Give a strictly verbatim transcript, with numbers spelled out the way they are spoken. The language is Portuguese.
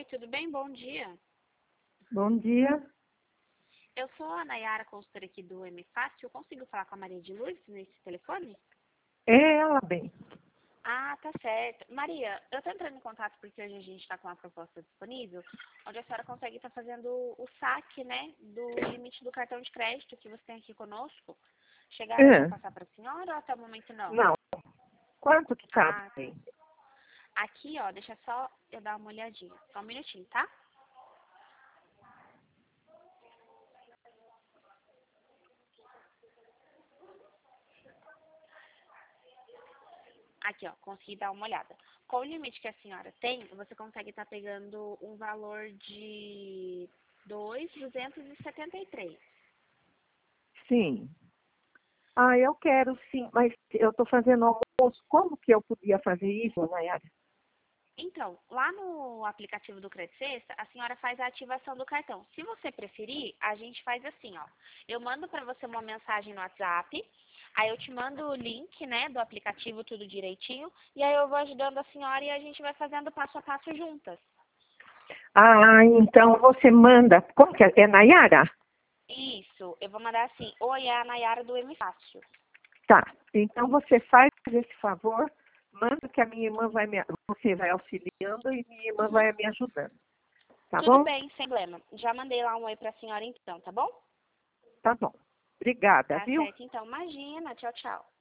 Oi, tudo bem? Bom dia. Bom dia. Eu sou a Nayara, consultora aqui do M Fácil. Eu consigo falar com a Maria de Lourdes nesse telefone? É ela, bem. Ah, tá certo. Maria, eu tô entrando em contato porque hoje a gente está com uma proposta disponível, onde a senhora consegue estar fazendo o saque, né, do limite do cartão de crédito que você tem aqui conosco. Chegaram a já É, passar para a senhora ou até o momento não? não. Quanto que tá, Ah, bem? aqui, ó, deixa só eu dar uma olhadinha. Só um minutinho, tá? Aqui, ó, consegui dar uma olhada. Com o limite que a senhora tem, você consegue estar pegando um valor de dois mil duzentos e setenta e três. Sim. Ah, eu quero sim, mas eu tô fazendo almoço. Como que eu podia fazer isso, Nayara? Então, lá no aplicativo do Credit Sexta, a senhora faz a ativação do cartão. Se você preferir, a gente faz assim, ó. Eu mando para você uma mensagem no WhatsApp, aí eu te mando o link, né, do aplicativo, tudo direitinho, e aí eu vou ajudando a senhora e a gente vai fazendo passo a passo juntas. Ah, então você manda. Como que é? É Nayara? Isso, eu vou mandar assim, oi, é a Nayara do M Fácil. Tá. Então você faz esse favor, manda que a minha irmã vai me. Você vai auxiliando e minha irmã Uhum. vai me ajudando. Tá Tudo bom? bem, sem problema. Já mandei lá um oi pra senhora então, tá bom? Tá bom. Obrigada, Tá viu? certo, então. Imagina. Tchau, tchau.